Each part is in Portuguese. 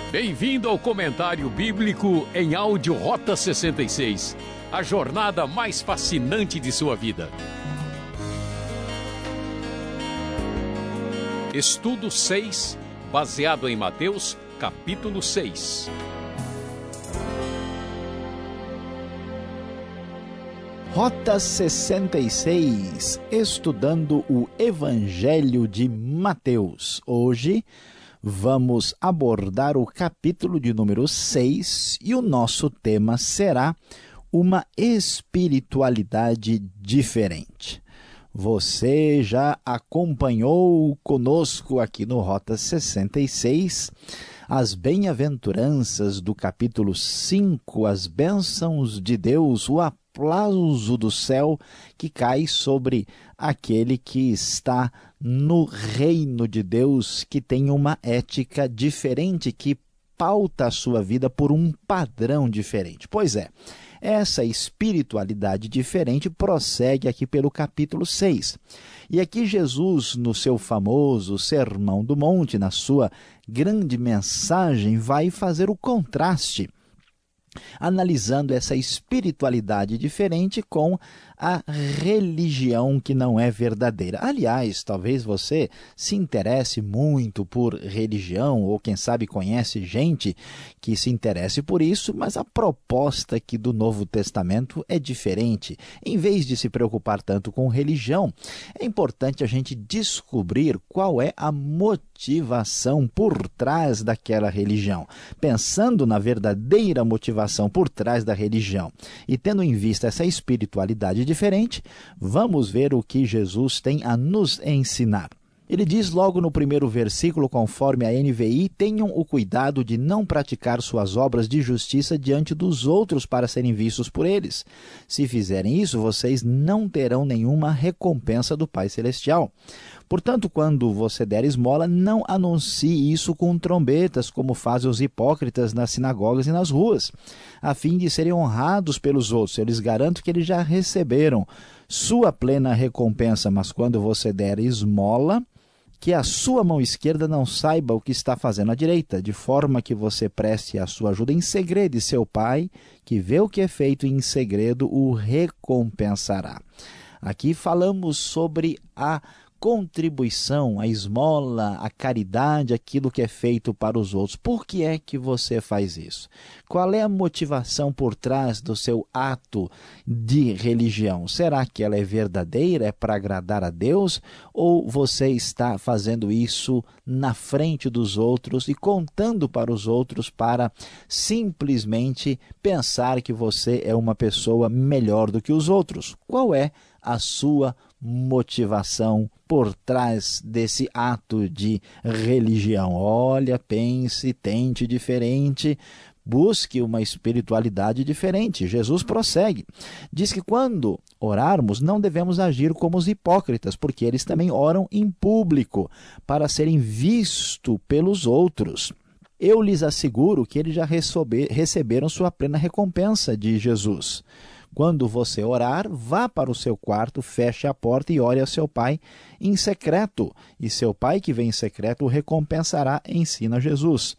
Bem-vindo ao Comentário Bíblico em áudio Rota 66, a jornada mais fascinante de sua vida. Estudo 6, baseado em Mateus, capítulo 6. Rota 66, estudando o Evangelho de Mateus. Hoje vamos abordar o capítulo de número 6 e o nosso tema será uma espiritualidade diferente. Você já acompanhou conosco aqui no Rota 66 as bem-aventuranças do capítulo 5, as bênçãos de Deus, o aplauso do céu que cai sobre aquele que está no reino de Deus, que tem uma ética diferente, que pauta a sua vida por um padrão diferente. Pois é, essa espiritualidade diferente prossegue aqui pelo capítulo 6. E aqui Jesus, no seu famoso Sermão do Monte, na sua grande mensagem, vai fazer o contraste, analisando essa espiritualidade diferente com a religião que não é verdadeira. Aliás, talvez você se interesse muito por religião, ou quem sabe conhece gente que se interesse por isso, mas a proposta aqui do Novo Testamento é diferente. Em vez de se preocupar tanto com religião, é importante a gente descobrir qual é a motivação por trás daquela religião. Pensando na verdadeira motivação por trás da religião e tendo em vista essa espiritualidade diferente, vamos ver o que Jesus tem a nos ensinar. Ele diz logo no primeiro versículo, conforme a NVI, tenham o cuidado de não praticar suas obras de justiça diante dos outros para serem vistos por eles. Se fizerem isso, vocês não terão nenhuma recompensa do Pai Celestial. Portanto, quando você der esmola, não anuncie isso com trombetas, como fazem os hipócritas nas sinagogas e nas ruas, a fim de serem honrados pelos outros. Eu lhes garanto que eles já receberam sua plena recompensa, mas quando você der esmola, que a sua mão esquerda não saiba o que está fazendo a direita, de forma que você preste a sua ajuda em segredo, e seu Pai, que vê o que é feito em segredo, o recompensará. Aqui falamos sobre a contribuição, a esmola, a caridade, aquilo que é feito para os outros. Por que é que você faz isso? Qual é a motivação por trás do seu ato de religião? Será que ela é verdadeira, é para agradar a Deus? Ou você está fazendo isso na frente dos outros e contando para os outros para simplesmente pensar que você é uma pessoa melhor do que os outros? Qual é a sua motivação por trás desse ato de religião? Olha, pense, tente diferente, busque uma espiritualidade diferente. Jesus prossegue, diz que quando orarmos não devemos agir como os hipócritas, porque eles também oram em público para serem vistos pelos outros. Eu lhes asseguro que eles já receberam sua plena recompensa de Jesus. Quando você orar, vá para o seu quarto, feche a porta e ore ao seu Pai em secreto. E seu Pai que vem em secreto o recompensará, ensina Jesus.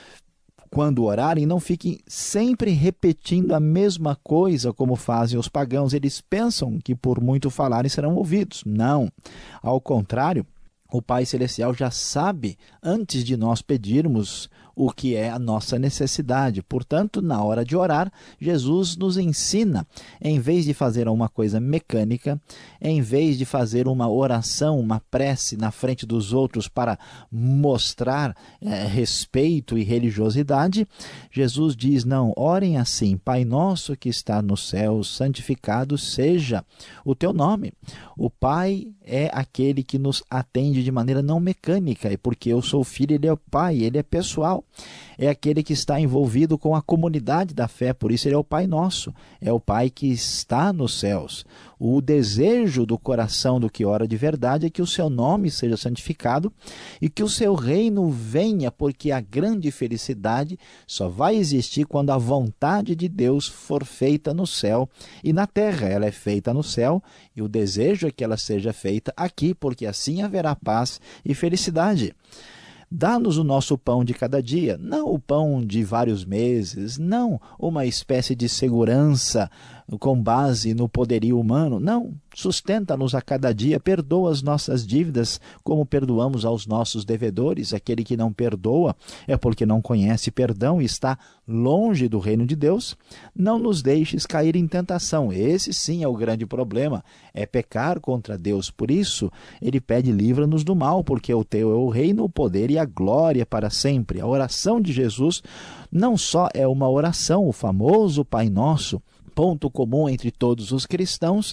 Quando orarem, não fiquem sempre repetindo a mesma coisa como fazem os pagãos. Eles pensam que por muito falarem serão ouvidos. Não, ao contrário, o Pai Celestial já sabe, antes de nós pedirmos, o que é a nossa necessidade. Portanto, na hora de orar, Jesus nos ensina, em vez de fazer uma coisa mecânica, em vez de fazer uma oração, uma prece na frente dos outros para mostrar respeito e religiosidade, Jesus diz, não, orem assim, Pai nosso que está no céu, santificado seja o teu nome. O Pai é aquele que nos atende de maneira não mecânica, e porque eu sou filho, ele é o Pai, ele é pessoal. É aquele que está envolvido com a comunidade da fé, por isso ele é o Pai nosso, é o Pai que está nos céus. O desejo do coração do que ora de verdade é que o seu nome seja santificado e que o seu reino venha, porque a grande felicidade só vai existir quando a vontade de Deus for feita no céu e na terra. Ela é feita no céu e o desejo é que ela seja feita aqui, porque assim haverá paz e felicidade. Dá-nos o nosso pão de cada dia, não o pão de vários meses, não uma espécie de segurança com base no poderio humano, não. Sustenta-nos a cada dia, perdoa as nossas dívidas como perdoamos aos nossos devedores. Aquele que não perdoa é porque não conhece perdão e está longe do reino de Deus. Não nos deixes cair em tentação. Esse sim é o grande problema, é pecar contra Deus. Por isso, ele pede: livra-nos do mal, porque o teu é o reino, o poder e a glória para sempre. A oração de Jesus não só é uma oração, o famoso Pai Nosso, ponto comum entre todos os cristãos.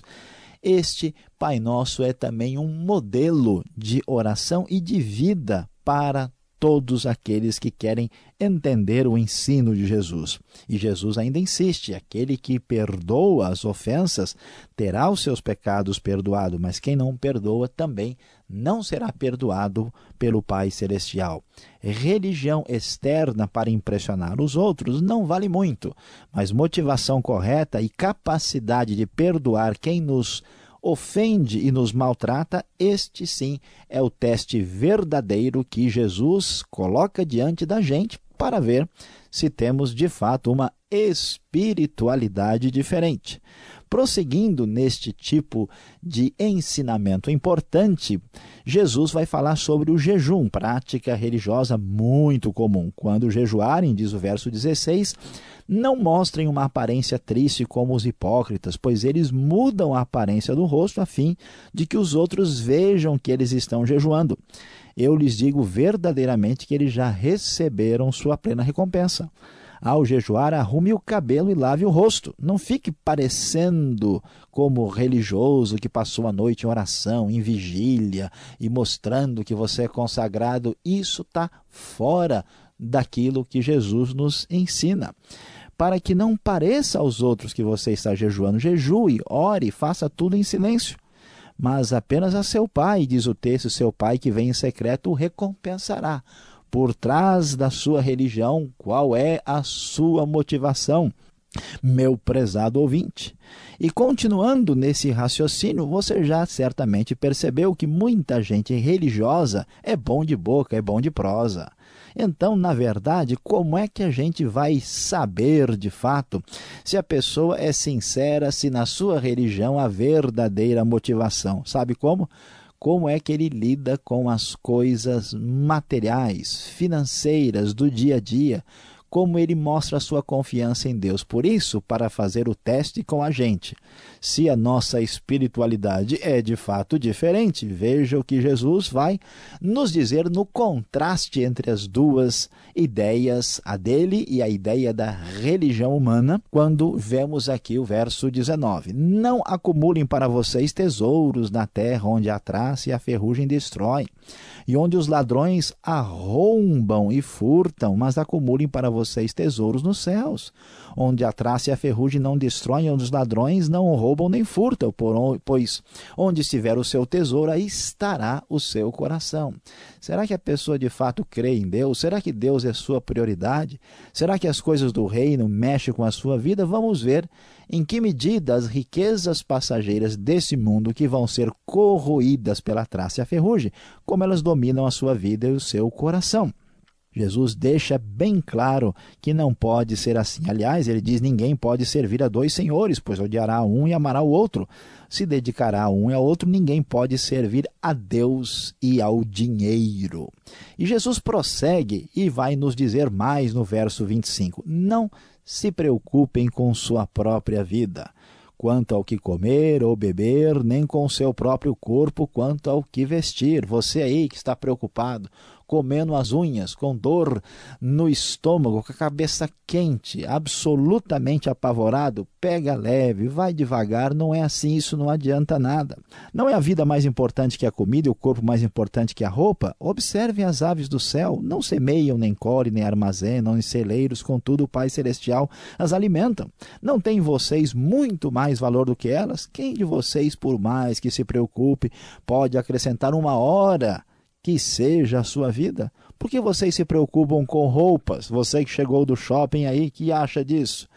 Este Pai Nosso é também um modelo de oração e de vida para todos aqueles que querem entender o ensino de Jesus. E Jesus ainda insiste: aquele que perdoa as ofensas terá os seus pecados perdoados, mas quem não perdoa também não será perdoado pelo Pai Celestial. Religião externa para impressionar os outros não vale muito, mas motivação correta e capacidade de perdoar quem nos ofende e nos maltrata, este sim é o teste verdadeiro que Jesus coloca diante da gente para ver se temos de fato uma espiritualidade diferente. Prosseguindo neste tipo de ensinamento importante, Jesus vai falar sobre o jejum, prática religiosa muito comum. Quando jejuarem, diz o verso 16, não mostrem uma aparência triste como os hipócritas, pois eles mudam a aparência do rosto a fim de que os outros vejam que eles estão jejuando. Eu lhes digo verdadeiramente que eles já receberam sua plena recompensa. Ao jejuar, arrume o cabelo e lave o rosto. Não fique parecendo como religioso que passou a noite em oração, em vigília e mostrando que você é consagrado. Isso está fora daquilo que Jesus nos ensina. Para que não pareça aos outros que você está jejuando, jejue, ore, faça tudo em silêncio. Mas apenas a seu pai, diz o texto, seu pai que vem em secreto o recompensará. Por trás da sua religião, qual é a sua motivação, meu prezado ouvinte? E continuando nesse raciocínio, você já certamente percebeu que muita gente religiosa é bom de boca, é bom de prosa. Então, na verdade, como é que a gente vai saber de fato se a pessoa é sincera, se na sua religião há verdadeira motivação? Sabe como? Como é que ele lida com as coisas materiais, financeiras, do dia a dia, como ele mostra a sua confiança em Deus. Por isso, para fazer o teste com a gente, se a nossa espiritualidade é de fato diferente, veja o que Jesus vai nos dizer no contraste entre as duas ideias, a dele e a ideia da religião humana, quando vemos aqui o verso 19. Não acumulem para vocês tesouros na terra, onde a traça e a ferrugem destroem, e onde os ladrões arrombam e furtam, mas acumulem para vocês tesouros nos céus, onde a traça e a ferrugem não destroem, onde os ladrões não roubam nem furtam, pois onde estiver o seu tesouro, aí estará o seu coração. Será que a pessoa de fato crê em Deus? Será que Deus é sua prioridade? Será que as coisas do reino mexem com a sua vida? Vamos ver em que medida as riquezas passageiras desse mundo, que vão ser corroídas pela traça e a ferrugem, como elas dominam a sua vida e o seu coração. Jesus deixa bem claro que não pode ser assim. Aliás, ele diz: ninguém pode servir a dois senhores, pois odiará um e amará o outro. Se dedicará a um e ao outro, ninguém pode servir a Deus e ao dinheiro. E Jesus prossegue e vai nos dizer mais no verso 25. Não se preocupem com sua própria vida, quanto ao que comer ou beber, nem com o seu próprio corpo, quanto ao que vestir. Você aí que está preocupado, comendo as unhas, com dor no estômago, com a cabeça quente, absolutamente apavorado, pega leve, vai devagar, não é assim, isso não adianta nada. Não é a vida mais importante que a comida e o corpo mais importante que a roupa? Observem as aves do céu, não semeiam, nem colhem, nem armazenam em celeiros, contudo o Pai Celestial as alimentam. Não têm vocês muito mais valor do que elas? Quem de vocês, por mais que se preocupe, pode acrescentar uma hora que seja a sua vida? Por que vocês se preocupam com roupas? Você que chegou do shopping aí, que acha disso?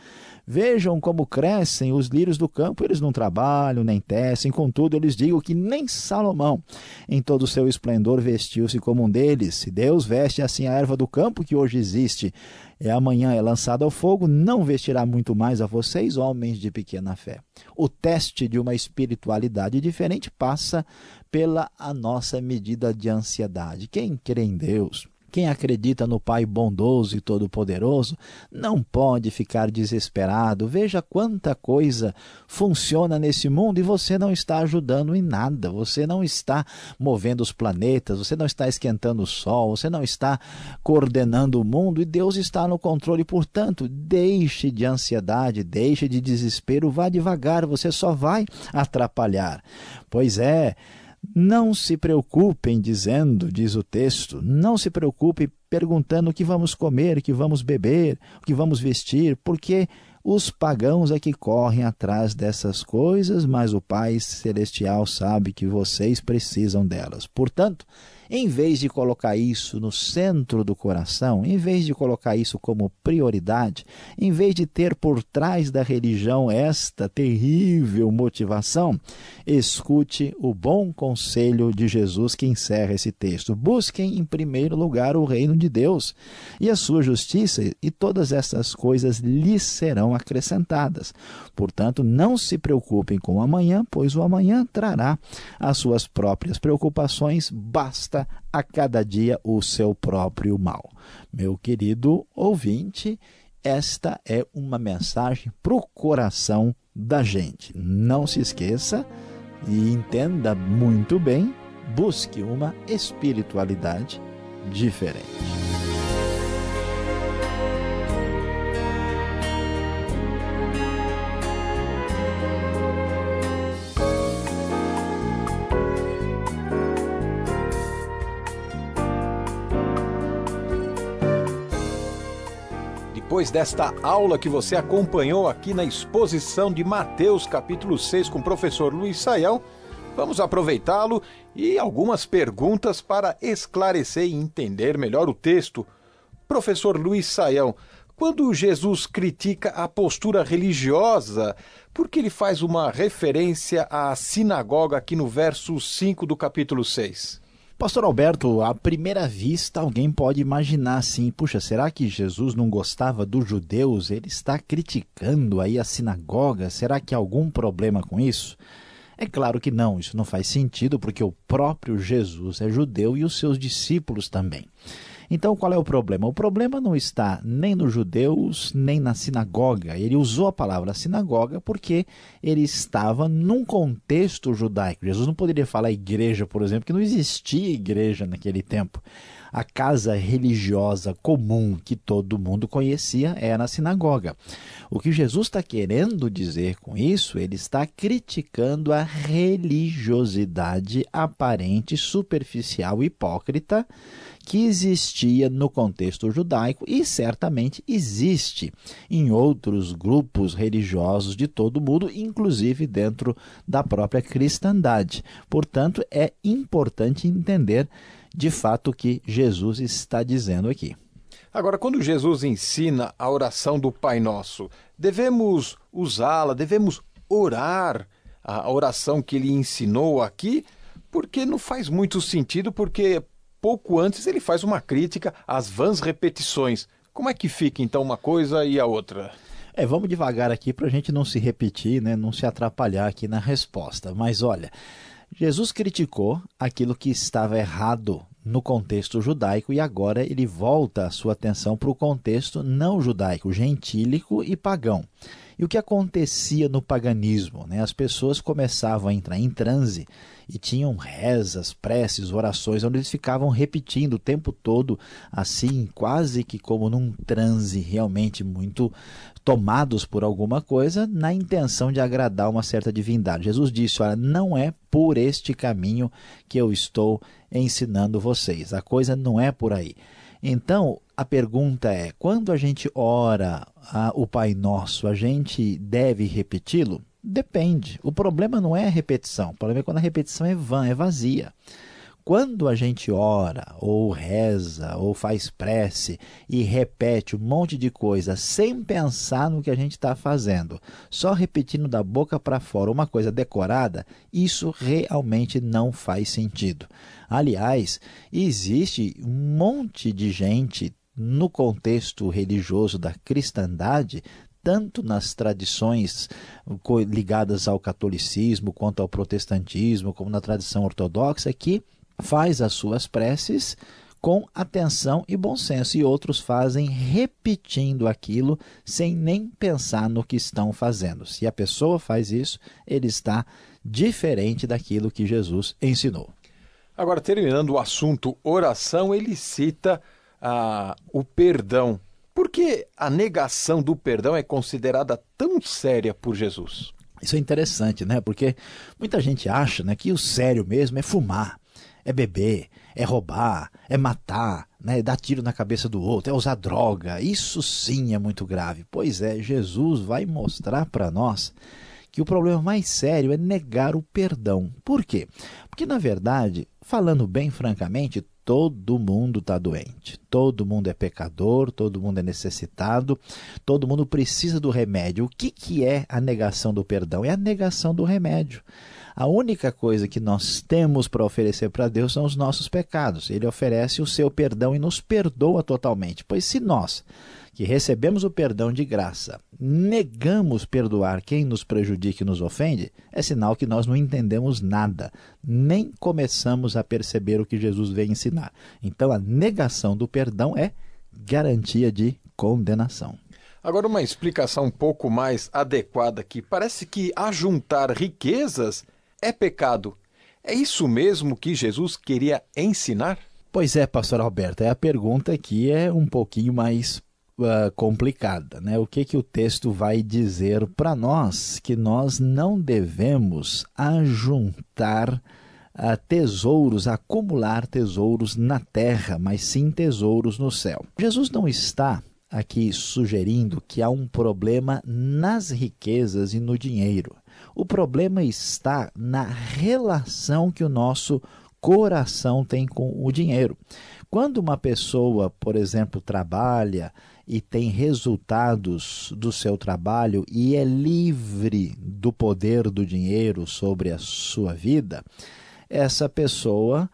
Vejam como crescem os lírios do campo, eles não trabalham, nem tecem, contudo eu lhes digo que nem Salomão, em todo o seu esplendor, vestiu-se como um deles. Se Deus veste assim a erva do campo que hoje existe, e amanhã é lançada ao fogo, não vestirá muito mais a vocês, homens de pequena fé. O teste de uma espiritualidade diferente passa pela a nossa medida de ansiedade. Quem crê em Deus, quem acredita no Pai bondoso e todo-poderoso, não pode ficar desesperado. Veja quanta coisa funciona nesse mundo e você não está ajudando em nada. Você não está movendo os planetas, você não está esquentando o sol, você não está coordenando o mundo e Deus está no controle. Portanto, deixe de ansiedade, deixe de desespero, vá devagar, você só vai atrapalhar. Pois é, não se preocupem dizendo, diz o texto, não se preocupe perguntando o que vamos comer, o que vamos beber, o que vamos vestir, porque os pagãos é que correm atrás dessas coisas, mas o Pai Celestial sabe que vocês precisam delas. Portanto, em vez de colocar isso no centro do coração, em vez de colocar isso como prioridade, em vez de ter por trás da religião esta terrível motivação, escute o bom conselho de Jesus que encerra esse texto. Busquem em primeiro lugar o reino de Deus e a sua justiça, e todas essas coisas lhes serão acrescentadas. Portanto, não se preocupem com o amanhã, pois o amanhã trará as suas próprias preocupações, basta a cada dia o seu próprio mal. Meu querido ouvinte, esta é uma mensagem para o coração da gente. Não se esqueça e entenda muito bem, busque uma espiritualidade diferente. Depois desta aula que você acompanhou aqui na exposição de Mateus capítulo 6 com o professor Luiz Saião, vamos aproveitá-lo e algumas perguntas para esclarecer e entender melhor o texto. Professor Luiz Saião, quando Jesus critica a postura religiosa, por que ele faz uma referência à sinagoga aqui no verso 5 do capítulo 6? Pastor Alberto, à primeira vista alguém pode imaginar assim, puxa, será que Jesus não gostava dos judeus? Ele está criticando aí a sinagoga? Será que há algum problema com isso? É claro que não, isso não faz sentido porque o próprio Jesus é judeu e os seus discípulos também. Então, qual é o problema? O problema não está nem nos judeus, nem na sinagoga. Ele usou a palavra sinagoga porque ele estava num contexto judaico. Jesus não poderia falar igreja, por exemplo, que não existia igreja naquele tempo. A casa religiosa comum que todo mundo conhecia era a sinagoga. O que Jesus está querendo dizer com isso, ele está criticando a religiosidade aparente, superficial, hipócrita, que existia no contexto judaico e certamente existe em outros grupos religiosos de todo o mundo, inclusive dentro da própria cristandade. Portanto, é importante entender de fato o que Jesus está dizendo aqui. Agora, quando Jesus ensina a oração do Pai Nosso, devemos usá-la, devemos orar a oração que ele ensinou aqui, porque não faz muito sentido, porque pouco antes ele faz uma crítica às vãs repetições. Como é que fica então uma coisa e a outra? Vamos devagar aqui para a gente não se repetir, né? Não se atrapalhar aqui na resposta. Mas olha, Jesus criticou aquilo que estava errado no contexto judaico e agora ele volta a sua atenção para o contexto não judaico, gentílico e pagão. E o que acontecia no paganismo? Né? As pessoas começavam a entrar em transe e tinham rezas, preces, orações, onde eles ficavam repetindo o tempo todo, assim, quase que como num transe, realmente muito tomados por alguma coisa, na intenção de agradar uma certa divindade. Jesus disse, olha, não é por este caminho que eu estou ensinando vocês, a coisa não é por aí. Então, a pergunta é, quando a gente ora o Pai Nosso, a gente deve repeti-lo? Depende. O problema não é a repetição, o problema é quando a repetição é vã, é vazia. Quando a gente ora, ou reza, ou faz prece e repete um monte de coisa sem pensar no que a gente está fazendo, só repetindo da boca para fora uma coisa decorada, isso realmente não faz sentido. Aliás, existe um monte de gente no contexto religioso da cristandade, tanto nas tradições ligadas ao catolicismo, quanto ao protestantismo, como na tradição ortodoxa, que faz as suas preces com atenção e bom senso, e outros fazem repetindo aquilo sem nem pensar no que estão fazendo. Se a pessoa faz isso, ele está diferente daquilo que Jesus ensinou. Agora, terminando o assunto oração, ele cita o perdão. Por que a negação do perdão é considerada tão séria por Jesus? Isso é interessante, né? Porque muita gente acha, né, que o sério mesmo é fumar, é beber, é roubar, é matar, né, é dar tiro na cabeça do outro, é usar droga. Isso sim é muito grave. Pois é, Jesus vai mostrar para nós que o problema mais sério é negar o perdão. Por quê? Porque, na verdade, falando bem francamente, todo mundo está doente, todo mundo é pecador, todo mundo é necessitado, todo mundo precisa do remédio. O que é a negação do perdão? É a negação do remédio. A única coisa que nós temos para oferecer para Deus são os nossos pecados. Ele oferece o seu perdão e nos perdoa totalmente. Pois se nós, que recebemos o perdão de graça, negamos perdoar quem nos prejudica e nos ofende, é sinal que nós não entendemos nada, nem começamos a perceber o que Jesus veio ensinar. Então a negação do perdão é garantia de condenação. Agora, uma explicação um pouco mais adequada aqui. Parece que ajuntar riquezas é pecado. É isso mesmo que Jesus queria ensinar? Pois é, pastor Alberto, a pergunta aqui é um pouquinho mais complicada, né? O que o texto vai dizer para nós? Que nós não devemos ajuntar tesouros, acumular tesouros na terra, mas sim tesouros no céu. Jesus não está aqui sugerindo que há um problema nas riquezas e no dinheiro. O problema está na relação que o nosso coração tem com o dinheiro. Quando uma pessoa, por exemplo, trabalha e tem resultados do seu trabalho e é livre do poder do dinheiro sobre a sua vida, essa pessoa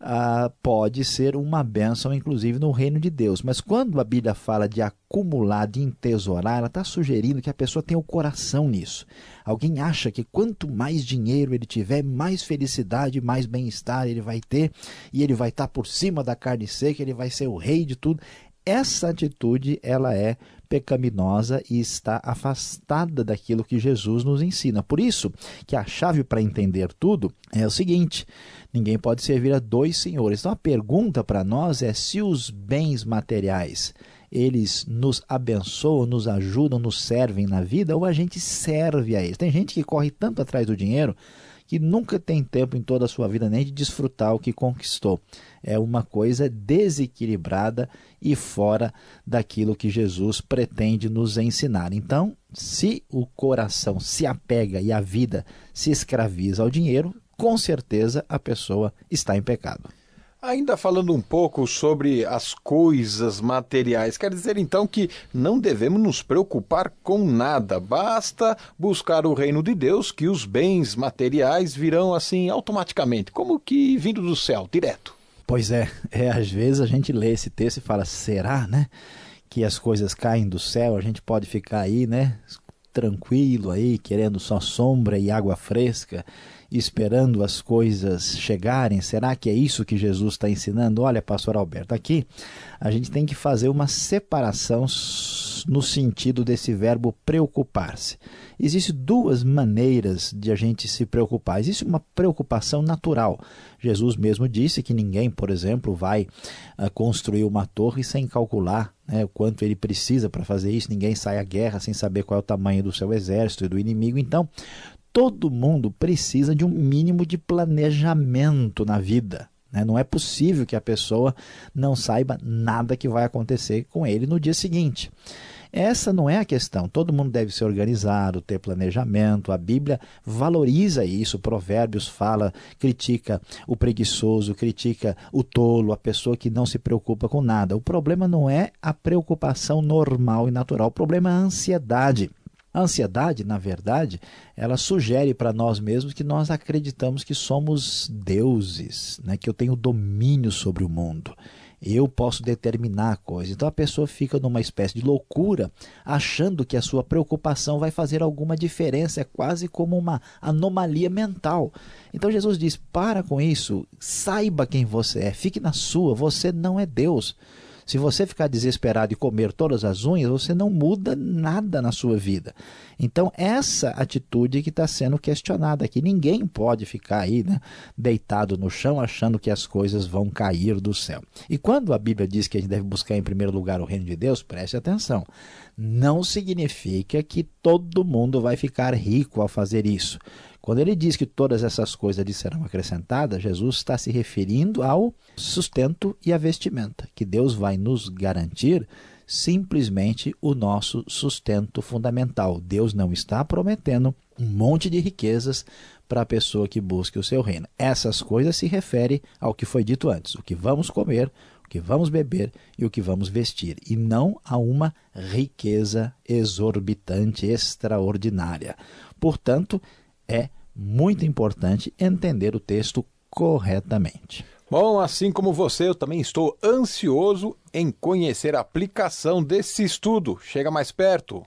pode ser uma bênção, inclusive, no reino de Deus. Mas quando a Bíblia fala de acumular, de entesourar, ela está sugerindo que a pessoa tenha o coração nisso. Alguém acha que quanto mais dinheiro ele tiver, mais felicidade, mais bem-estar ele vai ter, e ele vai estar por cima da carne seca, ele vai ser o rei de tudo. Essa atitude, ela é pecaminosa e está afastada daquilo que Jesus nos ensina. Por isso que a chave para entender tudo é o seguinte: ninguém pode servir a dois senhores. Então a pergunta para nós é se os bens materiais, eles nos abençoam, nos ajudam, nos servem na vida, ou a gente serve a eles. Tem gente que corre tanto atrás do dinheiro que nunca tem tempo em toda a sua vida nem de desfrutar o que conquistou. É uma coisa desequilibrada e fora daquilo que Jesus pretende nos ensinar. Então, se o coração se apega e a vida se escraviza ao dinheiro, com certeza a pessoa está em pecado. Ainda falando um pouco sobre as coisas materiais, quer dizer então que não devemos nos preocupar com nada, basta buscar o reino de Deus, que os bens materiais virão assim automaticamente, como que vindo do céu, direto. Pois é, às vezes a gente lê esse texto e fala, será, né, que as coisas caem do céu, a gente pode ficar aí, né, tranquilo aí, querendo só sombra e água fresca, esperando as coisas chegarem? Será que é isso que Jesus está ensinando? Olha, pastor Alberto, aqui a gente tem que fazer uma separação no sentido desse verbo preocupar-se. Existem duas maneiras de a gente se preocupar. Existe uma preocupação natural. Jesus mesmo disse que ninguém, por exemplo, vai construir uma torre sem calcular, né, o quanto ele precisa para fazer isso. Ninguém sai à guerra sem saber qual é o tamanho do seu exército e do inimigo. Então, todo mundo precisa de um mínimo de planejamento na vida, né? Não é possível que a pessoa não saiba nada que vai acontecer com ele no dia seguinte. Essa não é a questão. Todo mundo deve ser organizado, ter planejamento. A Bíblia valoriza isso. Provérbios fala, critica o preguiçoso, critica o tolo, a pessoa que não se preocupa com nada. O problema não é a preocupação normal e natural. O problema é a ansiedade. A ansiedade, na verdade, ela sugere para nós mesmos que nós acreditamos que somos deuses, né? Que eu tenho domínio sobre o mundo. Eu posso determinar a coisa. Então a pessoa fica numa espécie de loucura, achando que a sua preocupação vai fazer alguma diferença. É quase como uma anomalia mental. Então Jesus diz, para com isso, saiba quem você é, fique na sua, você não é Deus. Se você ficar desesperado e comer todas as unhas, você não muda nada na sua vida. Então, essa atitude que está sendo questionada aqui. Ninguém pode ficar aí, né, deitado no chão achando que as coisas vão cair do céu. E quando a Bíblia diz que a gente deve buscar em primeiro lugar o reino de Deus, preste atenção. Não significa que todo mundo vai ficar rico ao fazer isso. Quando ele diz que todas essas coisas lhe serão acrescentadas, Jesus está se referindo ao sustento e à vestimenta, que Deus vai nos garantir simplesmente o nosso sustento fundamental. Deus não está prometendo um monte de riquezas para a pessoa que busque o seu reino. Essas coisas se referem ao que foi dito antes, o que vamos comer, o que vamos beber e o que vamos vestir, e não a uma riqueza exorbitante, extraordinária. Portanto, é muito importante entender o texto corretamente. Bom, assim como você, eu também estou ansioso em conhecer a aplicação desse estudo. Chega mais perto.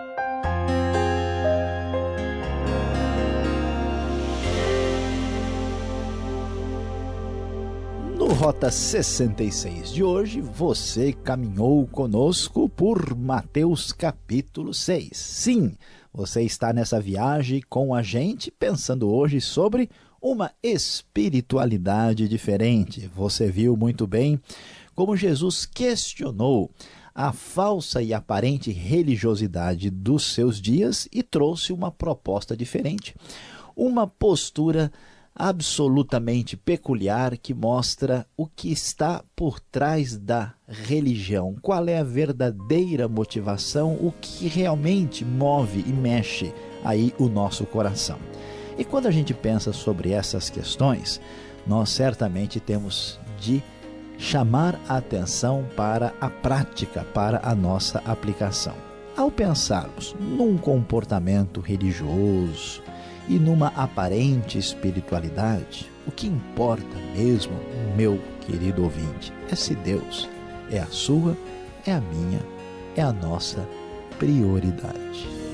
No Rota 66 de hoje, você caminhou conosco por Mateus capítulo 6. Sim, você está nessa viagem com a gente, pensando hoje sobre uma espiritualidade diferente. Você viu muito bem como Jesus questionou a falsa e aparente religiosidade dos seus dias e trouxe uma proposta diferente. Uma postura absolutamente peculiar que mostra o que está por trás da religião, qual é a verdadeira motivação, o que realmente move e mexe aí o nosso coração. E quando a gente pensa sobre essas questões, nós certamente temos de chamar a atenção para a prática, para a nossa aplicação. Ao pensarmos num comportamento religioso e numa aparente espiritualidade, o que importa mesmo, meu querido ouvinte, é se Deus é a sua, é a minha, é a nossa prioridade.